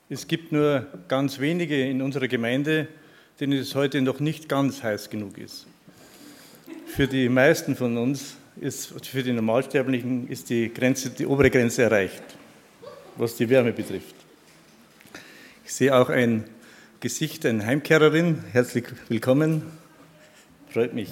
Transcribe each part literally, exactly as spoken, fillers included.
Es gibt nur ganz wenige in unserer Gemeinde, denen es heute noch nicht ganz heiß genug ist. Für die meisten von uns, ist, für die Normalsterblichen, ist die, Grenze, die obere Grenze erreicht, was die Wärme betrifft. Ich sehe auch ein Gesicht, eine Heimkehrerin. Herzlich willkommen. Freut mich.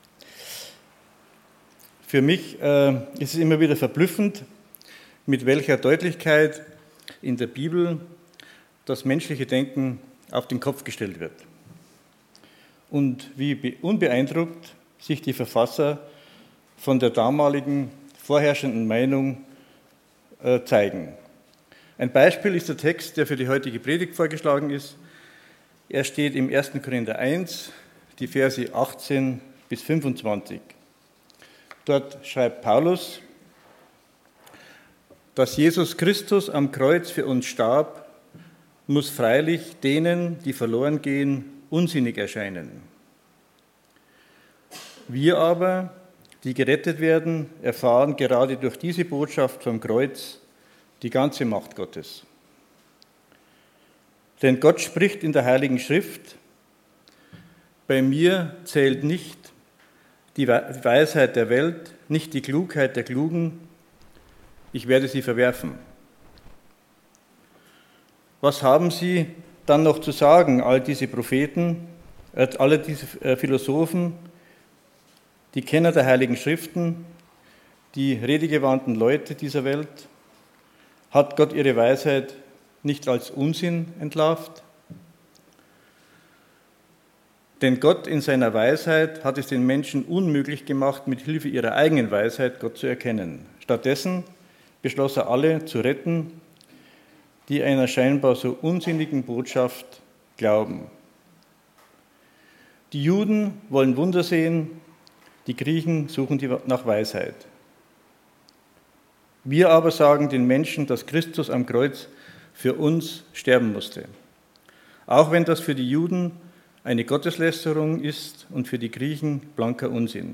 Für mich äh, ist es immer wieder verblüffend, mit welcher Deutlichkeit in der Bibel das menschliche Denken auf den Kopf gestellt wird und wie unbeeindruckt sich die Verfasser von der damaligen vorherrschenden Meinung äh, zeigen. Ein Beispiel ist der Text, der für die heutige Predigt vorgeschlagen ist. Er steht im ersten Korinther eins, die Verse achtzehn bis fünfundzwanzig. Dort schreibt Paulus, dass Jesus Christus am Kreuz für uns starb, muss freilich denen, die verloren gehen, unsinnig erscheinen. Wir aber, die gerettet werden, erfahren gerade durch diese Botschaft vom Kreuz die ganze Macht Gottes. Denn Gott spricht in der Heiligen Schrift, bei mir zählt nicht die Weisheit der Welt, nicht die Klugheit der Klugen, ich werde sie verwerfen. Was haben sie dann noch zu sagen, all diese Propheten, äh, alle diese äh, Philosophen, die Kenner der Heiligen Schriften, die redegewandten Leute dieser Welt? Hat Gott ihre Weisheit nicht als Unsinn entlarvt? Denn Gott in seiner Weisheit hat es den Menschen unmöglich gemacht, mit Hilfe ihrer eigenen Weisheit Gott zu erkennen. Stattdessen beschloss er alle zu retten, die einer scheinbar so unsinnigen Botschaft glauben. Die Juden wollen Wunder sehen, die Griechen suchen nach Weisheit. Wir aber sagen den Menschen, dass Christus am Kreuz für uns sterben musste. Auch wenn das für die Juden eine Gotteslästerung ist und für die Griechen blanker Unsinn.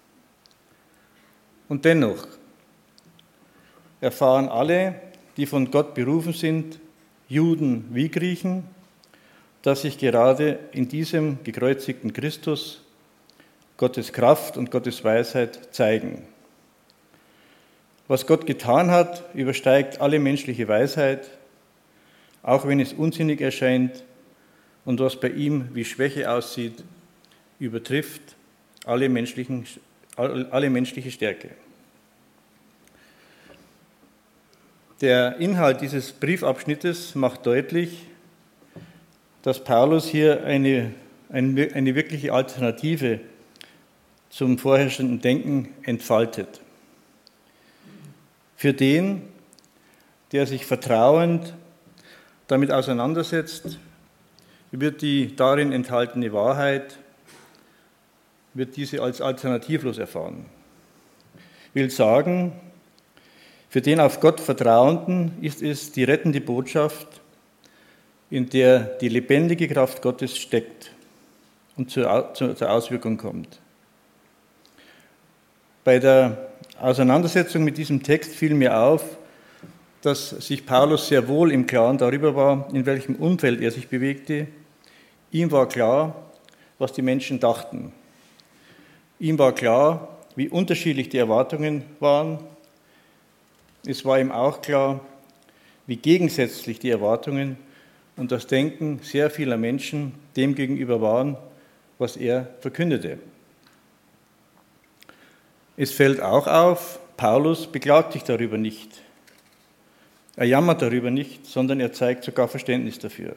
Und dennoch erfahren alle, die von Gott berufen sind, Juden wie Griechen, dass sich gerade in diesem gekreuzigten Christus Gottes Kraft und Gottes Weisheit zeigen. Was Gott getan hat, übersteigt alle menschliche Weisheit, auch wenn es unsinnig erscheint, und was bei ihm wie Schwäche aussieht, übertrifft alle, menschlichen, alle menschliche Stärke. Der Inhalt dieses Briefabschnittes macht deutlich, dass Paulus hier eine, eine, eine wirkliche Alternative zum vorherrschenden Denken entfaltet. Für den, der sich vertrauend damit auseinandersetzt, wird die darin enthaltene Wahrheit, wird diese als alternativlos erfahren. Ich will sagen, für den auf Gott Vertrauenden ist es die rettende Botschaft, in der die lebendige Kraft Gottes steckt und zur, zur Auswirkung kommt. Bei der Auseinandersetzung mit diesem Text fiel mir auf, dass sich Paulus sehr wohl im Klaren darüber war, in welchem Umfeld er sich bewegte. Ihm war klar, was die Menschen dachten. Ihm war klar, wie unterschiedlich die Erwartungen waren. Es war ihm auch klar, wie gegensätzlich die Erwartungen und das Denken sehr vieler Menschen dem gegenüber waren, was er verkündete. Es fällt auch auf, Paulus beklagt sich darüber nicht. Er jammert darüber nicht, sondern er zeigt sogar Verständnis dafür.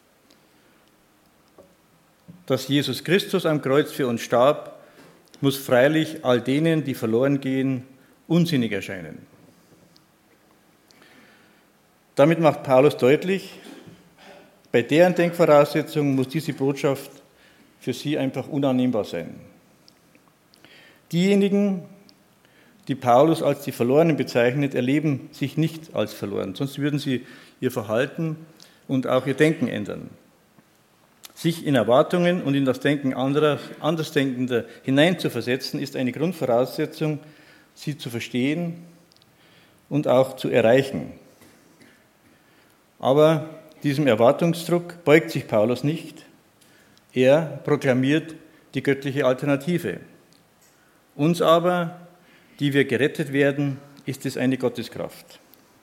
Dass Jesus Christus am Kreuz für uns starb, muss freilich all denen, die verloren gehen, unsinnig erscheinen. Damit macht Paulus deutlich, bei deren Denkvoraussetzungen muss diese Botschaft für sie einfach unannehmbar sein. Diejenigen, die Paulus als die Verlorenen bezeichnet, erleben sich nicht als verloren, sonst würden sie ihr Verhalten und auch ihr Denken ändern. Sich in Erwartungen und in das Denken anderer, Andersdenkender hineinzuversetzen, ist eine Grundvoraussetzung, sie zu verstehen und auch zu erreichen. Aber Diesem Erwartungsdruck beugt sich Paulus nicht. Er proklamiert die göttliche Alternative. Uns aber, die wir gerettet werden, ist es eine Gotteskraft.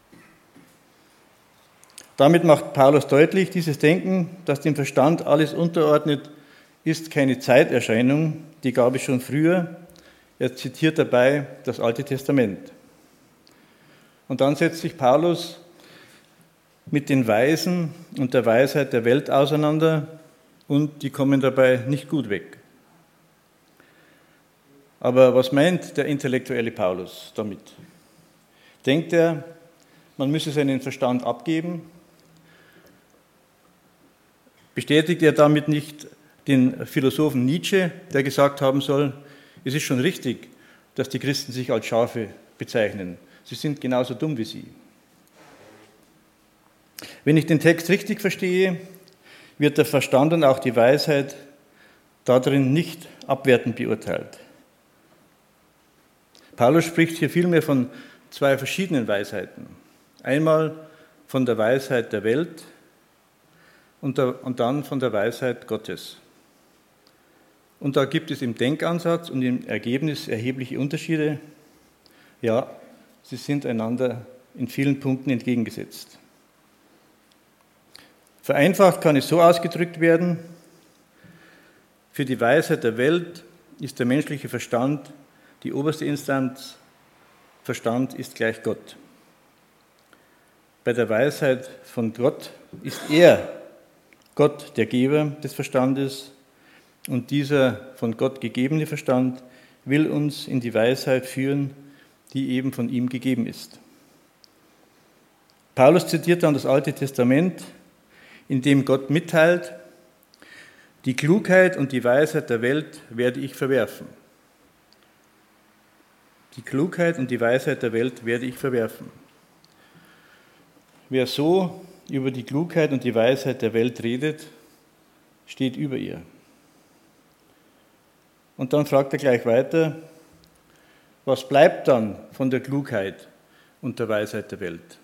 Damit macht Paulus deutlich, dieses Denken, das dem Verstand alles unterordnet, ist keine Zeiterscheinung, die gab es schon früher. Er zitiert dabei das Alte Testament. Und dann setzt sich Paulus mit den Weisen und der Weisheit der Welt auseinander und die kommen dabei nicht gut weg. Aber was meint der intellektuelle Paulus damit? Denkt er, man müsse seinen Verstand abgeben? Bestätigt er damit nicht den Philosophen Nietzsche, der gesagt haben soll, es ist schon richtig, dass die Christen sich als Schafe bezeichnen. Sie sind genauso dumm wie sie. Wenn ich den Text richtig verstehe, wird der Verstand und auch die Weisheit darin nicht abwertend beurteilt. Paulus spricht hier vielmehr von zwei verschiedenen Weisheiten. Einmal von der Weisheit der Welt und, der, und dann von der Weisheit Gottes. Und da gibt es im Denkansatz und im Ergebnis erhebliche Unterschiede. Ja, sie sind einander in vielen Punkten entgegengesetzt. Vereinfacht kann es so ausgedrückt werden, für die Weisheit der Welt ist der menschliche Verstand die oberste Instanz, Verstand ist gleich Gott. Bei der Weisheit von Gott ist er, Gott, der Geber des Verstandes, und dieser von Gott gegebene Verstand will uns in die Weisheit führen, die eben von ihm gegeben ist. Paulus zitiert dann das Alte Testament, in dem Gott mitteilt, die Klugheit und die Weisheit der Welt werde ich verwerfen. Die Klugheit und die Weisheit der Welt werde ich verwerfen. Wer so über die Klugheit und die Weisheit der Welt redet, steht über ihr. Und dann fragt er gleich weiter, was bleibt dann von der Klugheit und der Weisheit der Welt?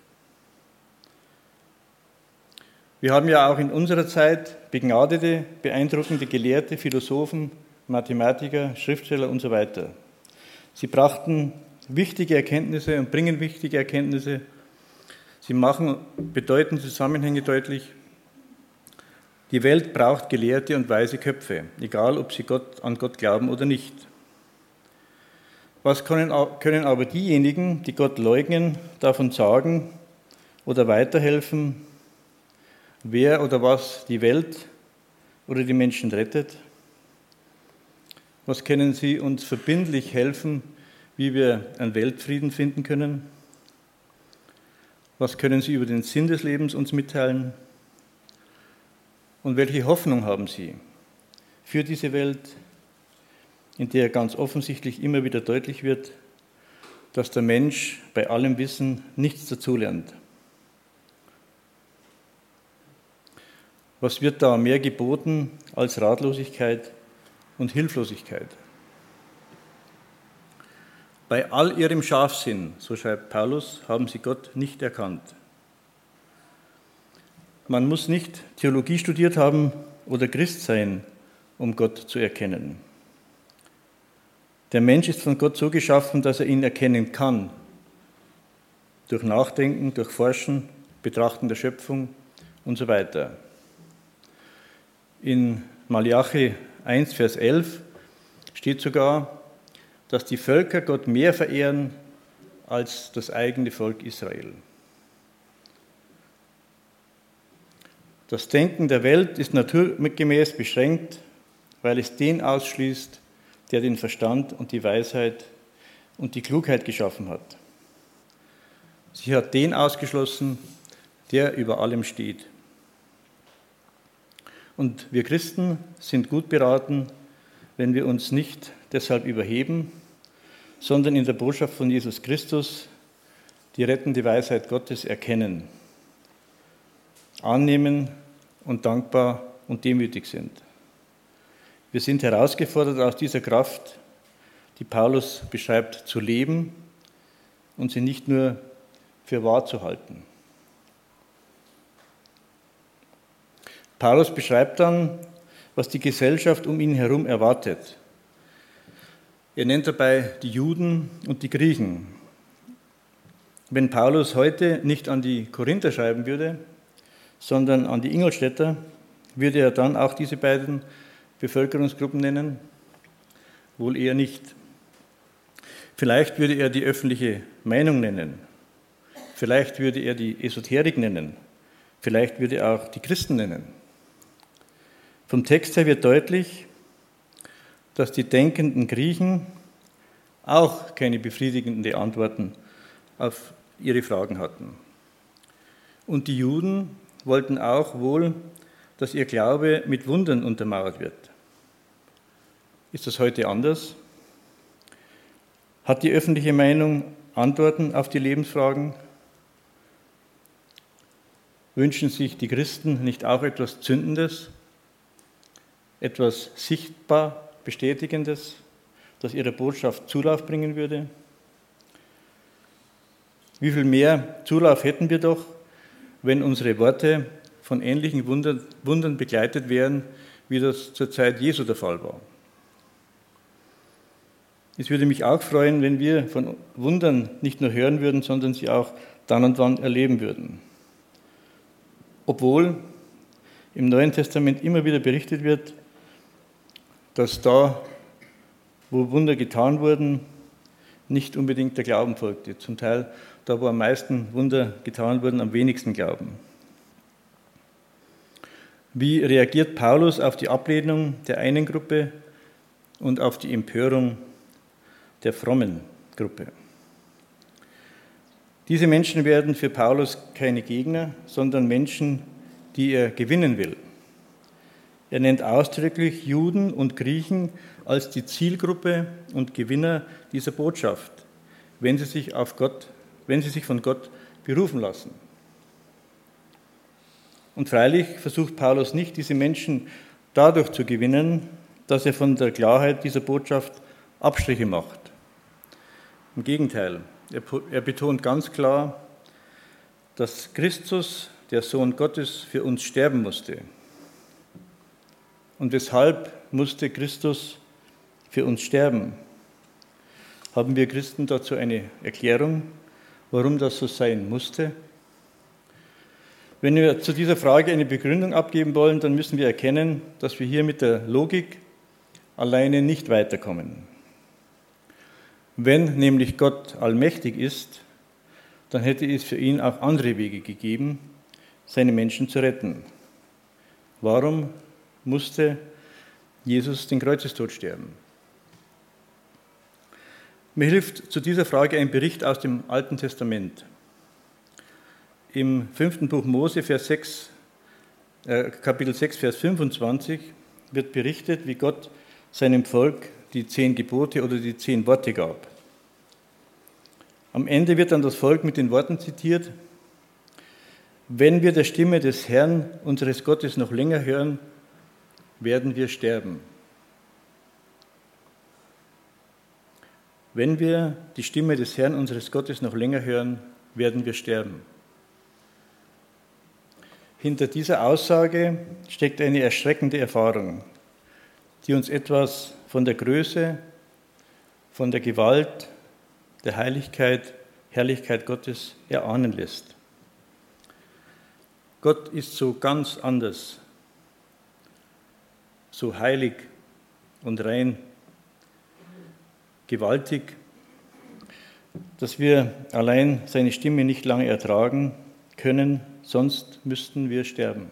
Wir haben ja auch in unserer Zeit begnadete, beeindruckende Gelehrte, Philosophen, Mathematiker, Schriftsteller und so weiter. Sie brachten wichtige Erkenntnisse und bringen wichtige Erkenntnisse. Sie machen bedeutende Zusammenhänge deutlich. Die Welt braucht gelehrte und weise Köpfe, egal ob sie Gott, an Gott glauben oder nicht. Was können, können aber diejenigen, die Gott leugnen, davon sagen oder weiterhelfen, wer oder was die Welt oder die Menschen rettet? Was können sie uns verbindlich helfen, wie wir einen Weltfrieden finden können? Was können sie über den Sinn des Lebens uns mitteilen? Und welche Hoffnung haben sie für diese Welt, in der ganz offensichtlich immer wieder deutlich wird, dass der Mensch bei allem Wissen nichts dazulernt? Was wird da mehr geboten als Ratlosigkeit und Hilflosigkeit? Bei all ihrem Scharfsinn, so schreibt Paulus, haben sie Gott nicht erkannt. Man muss nicht Theologie studiert haben oder Christ sein, um Gott zu erkennen. Der Mensch ist von Gott so geschaffen, dass er ihn erkennen kann. Durch Nachdenken, durch Forschen, Betrachten der Schöpfung und so weiter. In Malachi eins, Vers elf steht sogar, dass die Völker Gott mehr verehren als das eigene Volk Israel. Das Denken der Welt ist naturgemäß beschränkt, weil es den ausschließt, der den Verstand und die Weisheit und die Klugheit geschaffen hat. Sie hat den ausgeschlossen, der über allem steht. Und wir Christen sind gut beraten, wenn wir uns nicht deshalb überheben, sondern in der Botschaft von Jesus Christus die rettende Weisheit Gottes erkennen, annehmen und dankbar und demütig sind. Wir sind herausgefordert, aus dieser Kraft, die Paulus beschreibt, zu leben und sie nicht nur für wahr zu halten. Paulus beschreibt dann, was die Gesellschaft um ihn herum erwartet. Er nennt dabei die Juden und die Griechen. Wenn Paulus heute nicht an die Korinther schreiben würde, sondern an die Ingolstädter, würde er dann auch diese beiden Bevölkerungsgruppen nennen? Wohl eher nicht. Vielleicht würde er die öffentliche Meinung nennen. Vielleicht würde er die Esoterik nennen. Vielleicht würde er auch die Christen nennen. Vom Text her wird deutlich, dass die denkenden Griechen auch keine befriedigenden Antworten auf ihre Fragen hatten. Und die Juden wollten auch wohl, dass ihr Glaube mit Wundern untermauert wird. Ist das heute anders? Hat die öffentliche Meinung Antworten auf die Lebensfragen? Wünschen sich die Christen nicht auch etwas Zündendes, etwas sichtbar Bestätigendes, das ihrer Botschaft Zulauf bringen würde? Wie viel mehr Zulauf hätten wir doch, wenn unsere Worte von ähnlichen Wundern, Wundern begleitet wären, wie das zur Zeit Jesu der Fall war. Es würde mich auch freuen, wenn wir von Wundern nicht nur hören würden, sondern sie auch dann und wann erleben würden. Obwohl im Neuen Testament immer wieder berichtet wird, dass da, wo Wunder getan wurden, nicht unbedingt der Glauben folgte. Zum Teil, da wo am meisten Wunder getan wurden, am wenigsten Glauben. Wie reagiert Paulus auf die Ablehnung der einen Gruppe und auf die Empörung der frommen Gruppe? Diese Menschen werden für Paulus keine Gegner, sondern Menschen, die er gewinnen will. Er nennt ausdrücklich Juden und Griechen als die Zielgruppe und Gewinner dieser Botschaft, wenn sie sich auf Gott, wenn sie sich von Gott berufen lassen. Und freilich versucht Paulus nicht, diese Menschen dadurch zu gewinnen, dass er von der Klarheit dieser Botschaft Abstriche macht. Im Gegenteil, er betont ganz klar, dass Christus, der Sohn Gottes, für uns sterben musste. Und weshalb musste Christus für uns sterben? Haben wir Christen dazu eine Erklärung, warum das so sein musste? Wenn wir zu dieser Frage eine Begründung abgeben wollen, dann müssen wir erkennen, dass wir hier mit der Logik alleine nicht weiterkommen. Wenn nämlich Gott allmächtig ist, dann hätte es für ihn auch andere Wege gegeben, seine Menschen zu retten. Warum musste Jesus den Kreuzestod sterben? Mir hilft zu dieser Frage ein Bericht aus dem Alten Testament. Im fünften Buch Mose, Vers sechs, äh, Kapitel sechs, Vers fünfundzwanzig, wird berichtet, wie Gott seinem Volk die zehn Gebote oder die zehn Worte gab. Am Ende wird dann das Volk mit den Worten zitiert: Wenn wir der Stimme des Herrn, unseres Gottes, noch länger hören, werden wir sterben. Wenn wir die Stimme des Herrn, unseres Gottes, noch länger hören, werden wir sterben. Hinter dieser Aussage steckt eine erschreckende Erfahrung, die uns etwas von der Größe, von der Gewalt, der Heiligkeit, Herrlichkeit Gottes erahnen lässt. Gott ist so ganz anders, so heilig und rein, gewaltig, dass wir allein seine Stimme nicht lange ertragen können, sonst müssten wir sterben.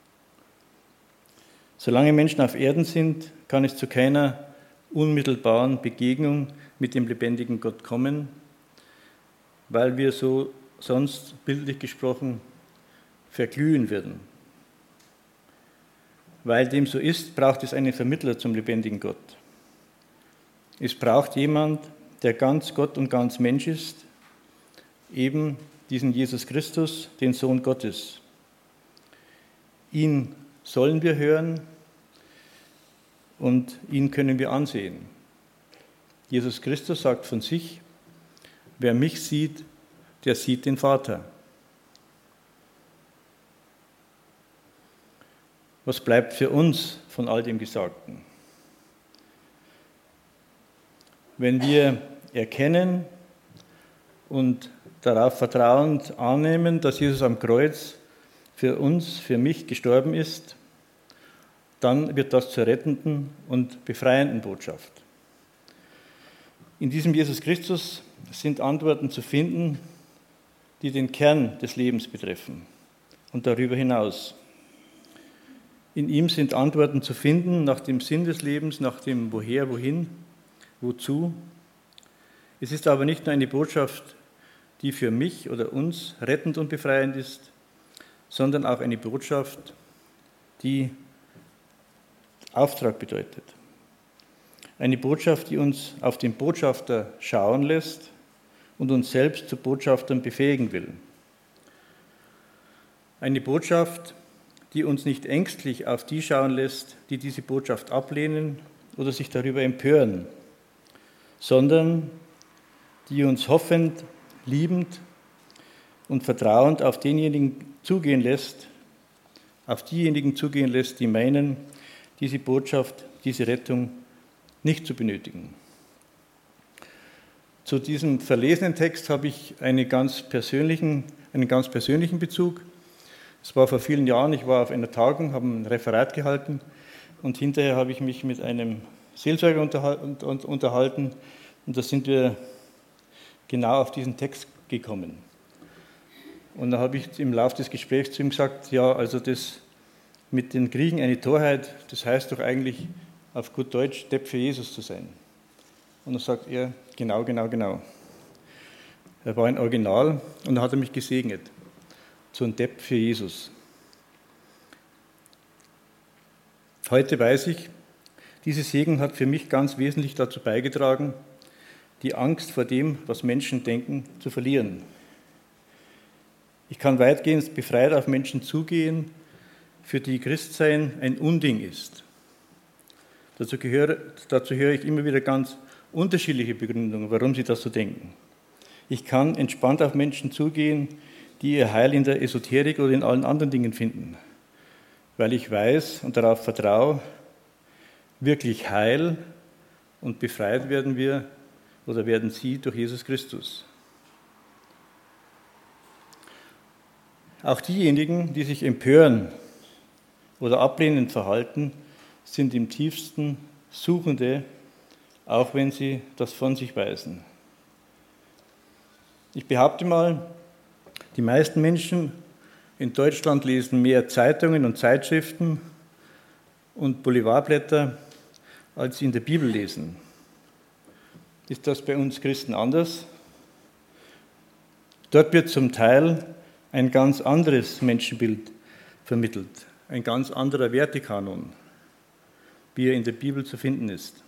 Solange Menschen auf Erden sind, kann es zu keiner unmittelbaren Begegnung mit dem lebendigen Gott kommen, weil wir so sonst, bildlich gesprochen, verglühen würden. Weil dem so ist, braucht es einen Vermittler zum lebendigen Gott. Es braucht jemand, der ganz Gott und ganz Mensch ist, eben diesen Jesus Christus, den Sohn Gottes. Ihn sollen wir hören und ihn können wir ansehen. Jesus Christus sagt von sich: Wer mich sieht, der sieht den Vater. Was bleibt für uns von all dem Gesagten? Wenn wir erkennen und darauf vertrauend annehmen, dass Jesus am Kreuz für uns, für mich gestorben ist, dann wird das zur rettenden und befreienden Botschaft. In diesem Jesus Christus sind Antworten zu finden, die den Kern des Lebens betreffen und darüber hinaus. In ihm sind Antworten zu finden nach dem Sinn des Lebens, nach dem Woher, Wohin, Wozu. Es ist aber nicht nur eine Botschaft, die für mich oder uns rettend und befreiend ist, sondern auch eine Botschaft, die Auftrag bedeutet. Eine Botschaft, die uns auf den Botschafter schauen lässt und uns selbst zu Botschaftern befähigen will. Eine Botschaft, die uns nicht ängstlich auf die schauen lässt, die diese Botschaft ablehnen oder sich darüber empören, sondern die uns hoffend, liebend und vertrauend auf denjenigen zugehen lässt, auf diejenigen zugehen lässt, die meinen, diese Botschaft, diese Rettung nicht zu benötigen. Zu diesem verlesenen Text habe ich einen ganz persönlichen, einen ganz persönlichen Bezug. Es war vor vielen Jahren, ich war auf einer Tagung, habe ein Referat gehalten und hinterher habe ich mich mit einem Seelsorger unterhalten und da sind wir genau auf diesen Text gekommen. Und da habe ich im Laufe des Gesprächs zu ihm gesagt, ja, also das mit den Kriegen eine Torheit, das heißt doch eigentlich auf gut Deutsch, Depp für Jesus zu sein. Und dann sagt er, genau, genau, genau. Er war ein Original und dann hat er mich gesegnet. So ein Depp für Jesus. Heute weiß ich, diese Segen hat für mich ganz wesentlich dazu beigetragen, die Angst vor dem, was Menschen denken, zu verlieren. Ich kann weitgehend befreit auf Menschen zugehen, für die Christsein ein Unding ist. Dazu, gehöre, dazu höre ich immer wieder ganz unterschiedliche Begründungen, warum sie das so denken. Ich kann entspannt auf Menschen zugehen, die ihr Heil in der Esoterik oder in allen anderen Dingen finden, weil ich weiß und darauf vertraue, wirklich heil und befreit werden wir oder werden sie durch Jesus Christus. Auch diejenigen, die sich empören oder ablehnend verhalten, sind im tiefsten Suchende, auch wenn sie das von sich weisen. Ich behaupte mal, die meisten Menschen in Deutschland lesen mehr Zeitungen und Zeitschriften und Boulevardblätter, als sie in der Bibel lesen. Ist das bei uns Christen anders? Dort wird zum Teil ein ganz anderes Menschenbild vermittelt, ein ganz anderer Wertekanon, wie er in der Bibel zu finden ist.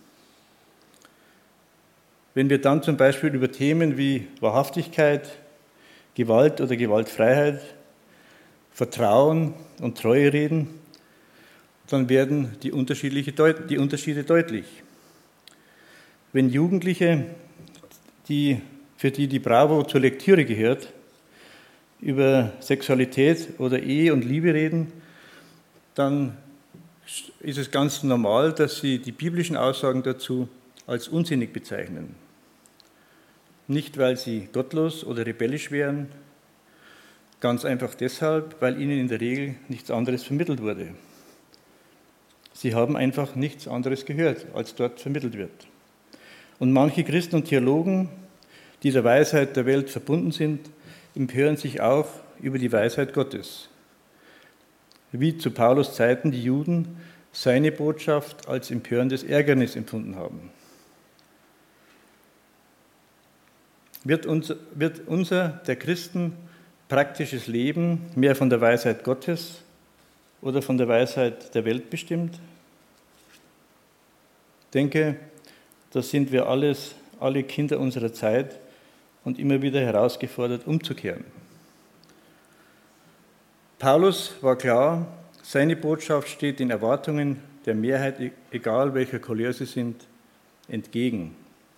Wenn wir dann zum Beispiel über Themen wie Wahrhaftigkeit, Gewalt oder Gewaltfreiheit, Vertrauen und Treue reden, dann werden die, unterschiedliche Deut- die Unterschiede deutlich. Wenn Jugendliche, die, für die die Bravo zur Lektüre gehört, über Sexualität oder Ehe und Liebe reden, dann ist es ganz normal, dass sie die biblischen Aussagen dazu als unsinnig bezeichnen. Nicht, weil sie gottlos oder rebellisch wären, ganz einfach deshalb, weil ihnen in der Regel nichts anderes vermittelt wurde. Sie haben einfach nichts anderes gehört, als dort vermittelt wird. Und manche Christen und Theologen, die der Weisheit der Welt verbunden sind, empören sich auch über die Weisheit Gottes. Wie zu Paulus Zeiten die Juden seine Botschaft als empörendes Ärgernis empfunden haben. Wird unser, wird unser, der Christen, praktisches Leben mehr von der Weisheit Gottes oder von der Weisheit der Welt bestimmt? Ich denke, da sind wir alles, alle Kinder unserer Zeit und immer wieder herausgefordert, umzukehren. Paulus war klar, seine Botschaft steht den Erwartungen der Mehrheit, egal welcher Couleur sie sind, entgegen.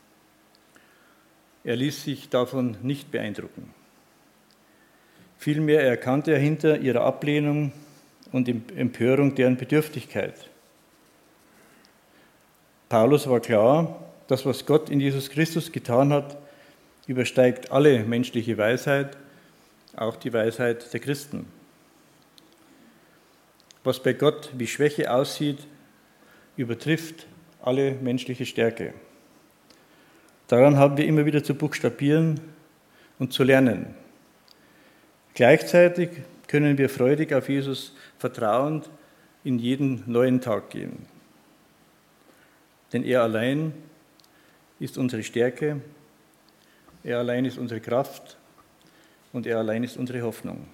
Er ließ sich davon nicht beeindrucken. Vielmehr erkannte er hinter ihrer Ablehnung und Empörung deren Bedürftigkeit. Paulus war klar, das, was Gott in Jesus Christus getan hat, übersteigt alle menschliche Weisheit, auch die Weisheit der Christen. Was bei Gott wie Schwäche aussieht, übertrifft alle menschliche Stärke. Daran haben wir immer wieder zu buchstabieren und zu lernen. Gleichzeitig können wir freudig auf Jesus vertrauend in jeden neuen Tag gehen. Denn er allein ist unsere Stärke, er allein ist unsere Kraft und er allein ist unsere Hoffnung.